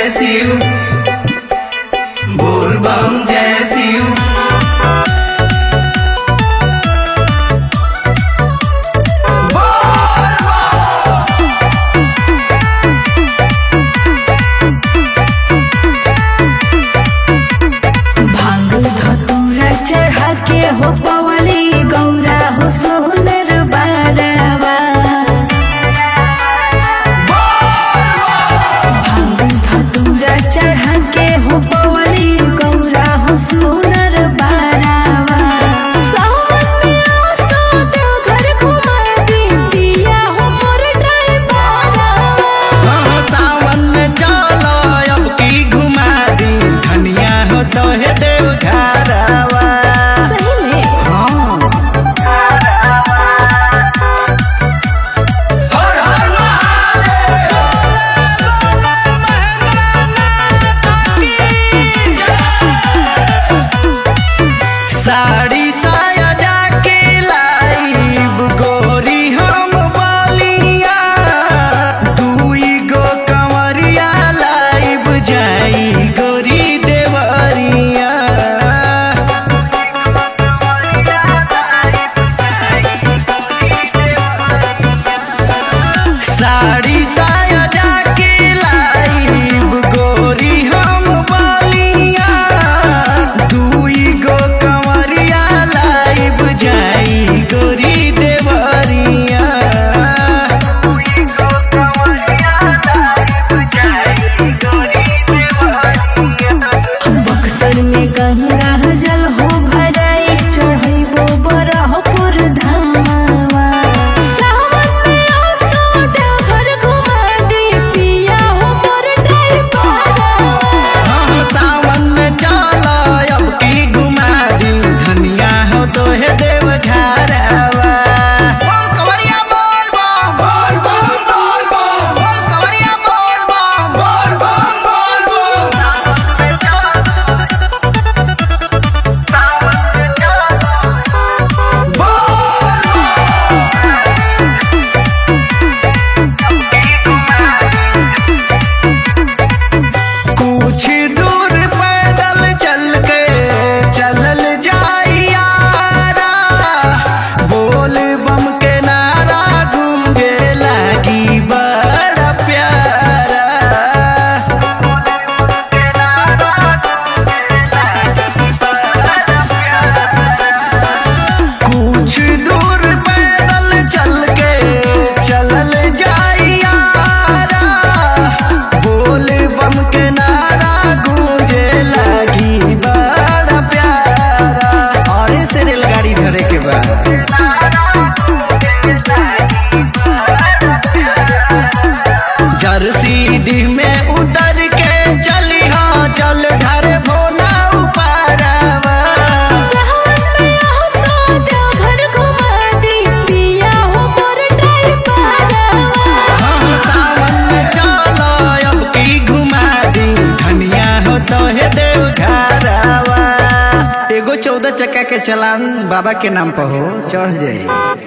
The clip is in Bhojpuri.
जय शिव, बोल बम जय शिव। चढ़ा के हो पवली गौरा हो सोनर बारवा भांग धतूरा चढ़ा के हो पवली गौरा हो सोनर बारवा सावन में आसो देव घर घुमा दी पिया हो मोर ड्राइवरवा। सावन में चलो अब की घुमा दी धनिया हो तो है देव घरवा। साड़ी साया जाके लाइब गोरी हम बालिया, दुई गो कंवरिया लाइब जाई गोरी देवरिया। साड़ी साया जाके लाइब गोरी हम बालिया, दुई गो कंवरिया लाइब जाई गोरी देवरिया। बक्सर में गंगा जल हो भराई चढ़ैबो बरहपुर धामवा सावन में आसो देव घर घुमा दी पिया हो मोर ड्राइवरवा। सावन में चलो अब की घुमा दी धनिया हो तो है देव घरवा। कंवरिया बोल बम बोल बम बोल बम, कंवरिया बोल बम बोल बम बोल बम। कुछ दूर पैदल चल के चलल जाइयारा, बोल बम के नारा गूंजे लगी बड़ा प्यारा। कुछ दूर पैदल चल के चलल जाइयारा, बोल बम के नारा गूंजे लगी बड़ा प्यारा। और से रेलगाड़ी धरे के बाद जर्सी में उतर के चली हाँ चल ढारे भोला उपारवा। सावन में आसो देव घर घुमा दी पिया हो मोर ड्राइवरवा। सावन में चलो अब की घुमा दी धनिया हो तो है देव घरवा। एगो 14 चक्का के चलान बाबा के नाम पर हो चढ़ जाई।